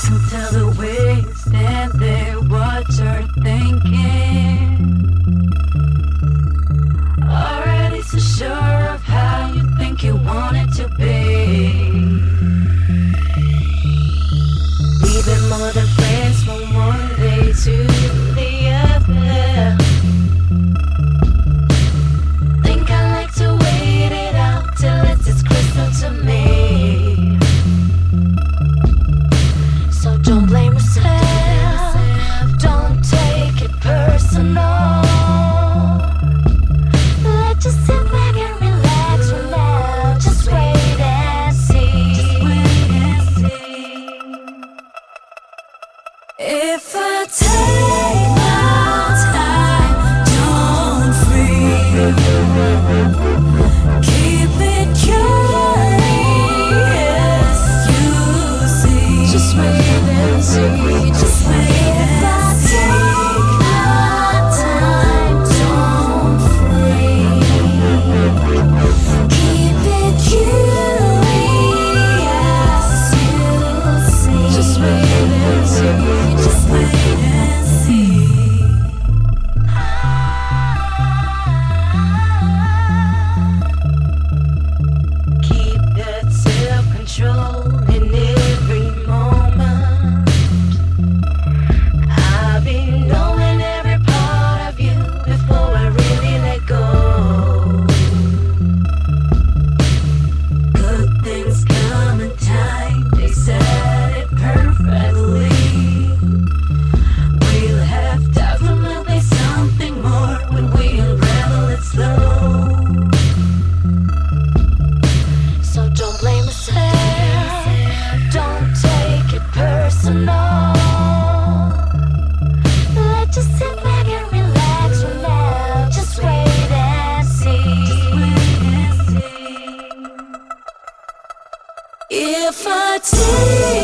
can tell the way you stand there, what you're thinking. Already so sure of how you think you want it to be. We've been more than friends from one day to the other. Think I like to wait it out till it's as crystal to me. So don't blame yourself, don't take it personal. Let's just sit back and relax for now. Just wait and see. Just wait and see. If I take my time, don't freeze. Keep it curious, you see. Just wait and see. Just wait and see. If I take my time, don't freeze. Keep it curious, you see. Just wait and see. Just wait and see. Keep that self-control in every moment. I've been knowing every part of you before I really let go. Good things come in time, they said it perfectly. We'll have definitely something more when we unravel it slow. So don't blame yourself, don't take it personal. Let's just sit back and relax for now. Just wait and see. If I take